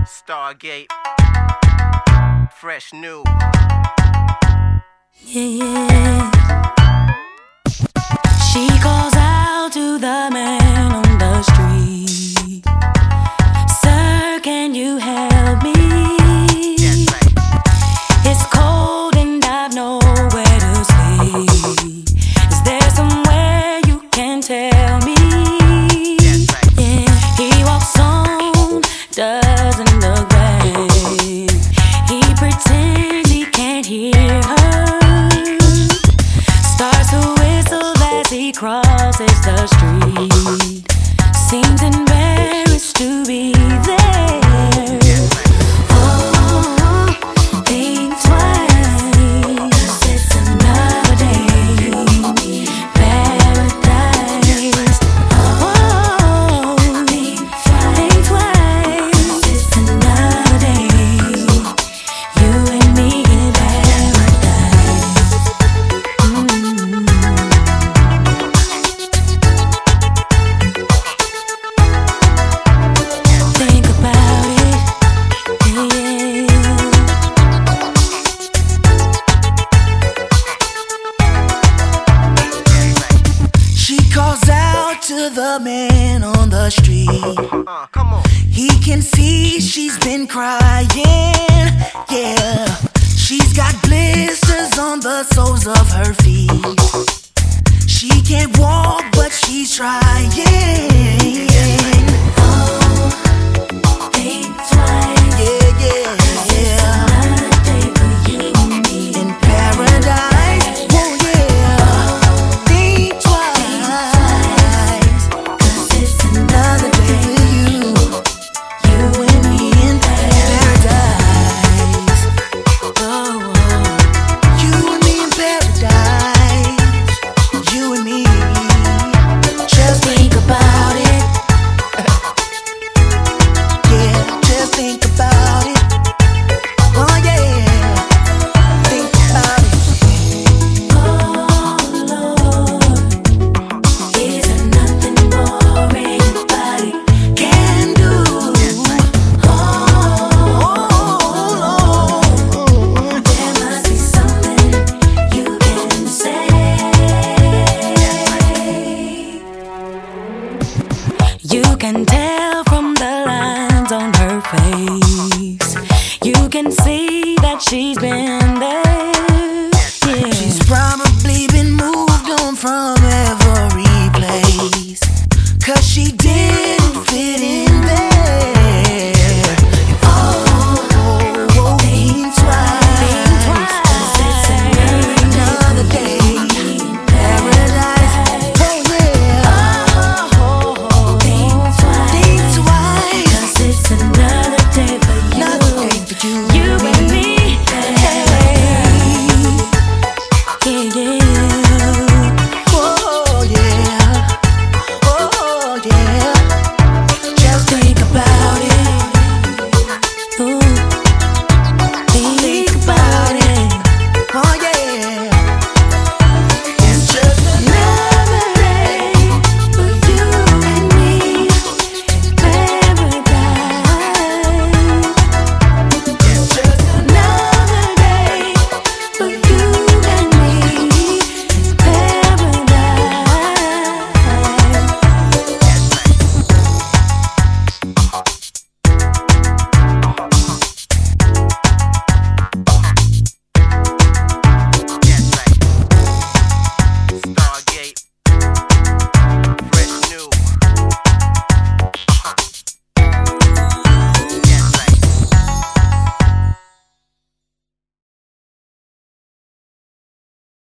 Stargate, fresh new. Yeah. She calls out to the man on the street. Sir, can you help me? That's right. It's cold and I've nowhere to sleep. Is there somewhere you can tell me? That's right. Yeah. He walks on, doesn't look back. He pretends he can't hear her. Starts to whistle as he crosses the street. Seems embarrassed to be there. Oh, think twice. It's another day. Paradise. Oh, think twice. It's another day. You and me in paradise. Think about it, yeah. She calls out to the man on the street. Come on. He can see she's been crying. Yeah, she's got blisters on the soles of her feet. She can't walk, but she's trying. Oh,